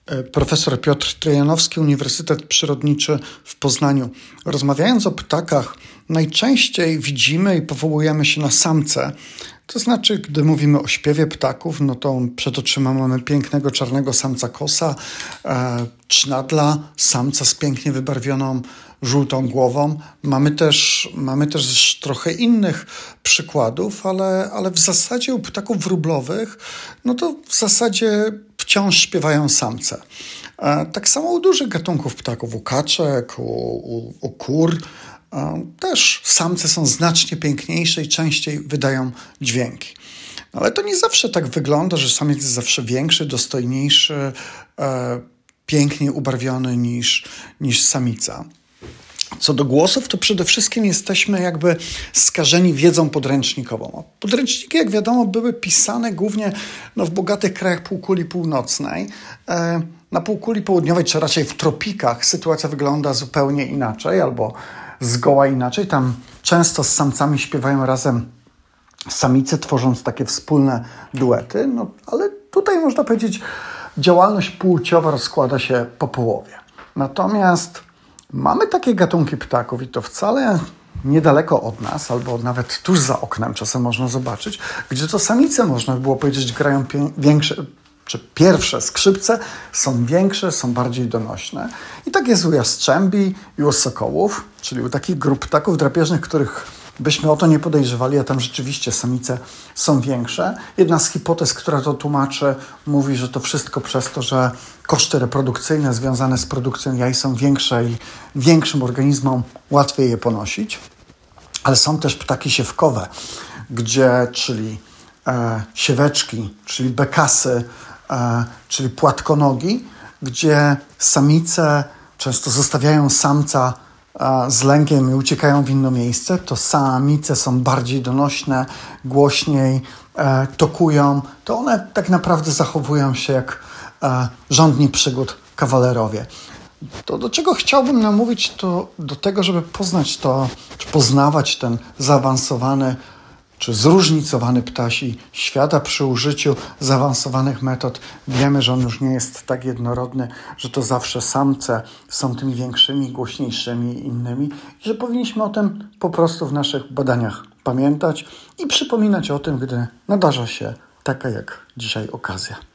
Profesor Piotr Trojanowski, Uniwersytet Przyrodniczy w Poznaniu. Rozmawiając o ptakach, najczęściej widzimy i powołujemy się na samce. To znaczy, gdy mówimy o śpiewie ptaków, no to przed oczyma mamy pięknego czarnego samca kosa, cznadla, samca z pięknie wybarwioną żółtą głową. Mamy też trochę innych przykładów, ale w zasadzie u ptaków wróblowych, no to w zasadzie wciąż śpiewają samce. Tak samo u dużych gatunków ptaków, u kaczek, u kur, też samce są znacznie piękniejsze i częściej wydają dźwięki. Ale to nie zawsze tak wygląda, że samiec jest zawsze większy, dostojniejszy, piękniej ubarwiony niż samica. Co do głosów, to przede wszystkim jesteśmy jakby skażeni wiedzą podręcznikową. Podręczniki, jak wiadomo, były pisane głównie w bogatych krajach półkuli północnej. Na półkuli południowej, czy raczej w tropikach, sytuacja wygląda zupełnie inaczej albo zgoła inaczej. Tam często z samcami śpiewają razem samice, tworząc takie wspólne duety. Ale tutaj można powiedzieć, działalność płciowa rozkłada się po połowie. Natomiast mamy takie gatunki ptaków i to wcale niedaleko od nas, albo nawet tuż za oknem czasem można zobaczyć, gdzie to samice, można by było powiedzieć, grają większe, czy pierwsze skrzypce są większe, są bardziej donośne. I tak jest u jastrzębi i u sokołów, czyli u takich grup ptaków drapieżnych, których byśmy o to nie podejrzewali, a tam rzeczywiście samice są większe. Jedna z hipotez, która to tłumaczy, mówi, że to wszystko przez to, że koszty reprodukcyjne związane z produkcją jaj są większe i większym organizmom łatwiej je ponosić. Ale są też ptaki siewkowe, czyli sieweczki, czyli bekasy, czyli płatkonogi, gdzie samice często zostawiają samca z lękiem i uciekają w inne miejsce, to samice są bardziej donośne, głośniej tokują, to one tak naprawdę zachowują się jak żądni przygód kawalerowie. To, do czego chciałbym namówić, to do tego, żeby poznać to, czy poznawać ten zaawansowany, czy zróżnicowany ptasi świat, a przy użyciu zaawansowanych metod wiemy, że on już nie jest tak jednorodny, że to zawsze samce są tymi większymi, głośniejszymi i innymi i że powinniśmy o tym po prostu w naszych badaniach pamiętać i przypominać o tym, gdy nadarza się taka jak dzisiaj okazja.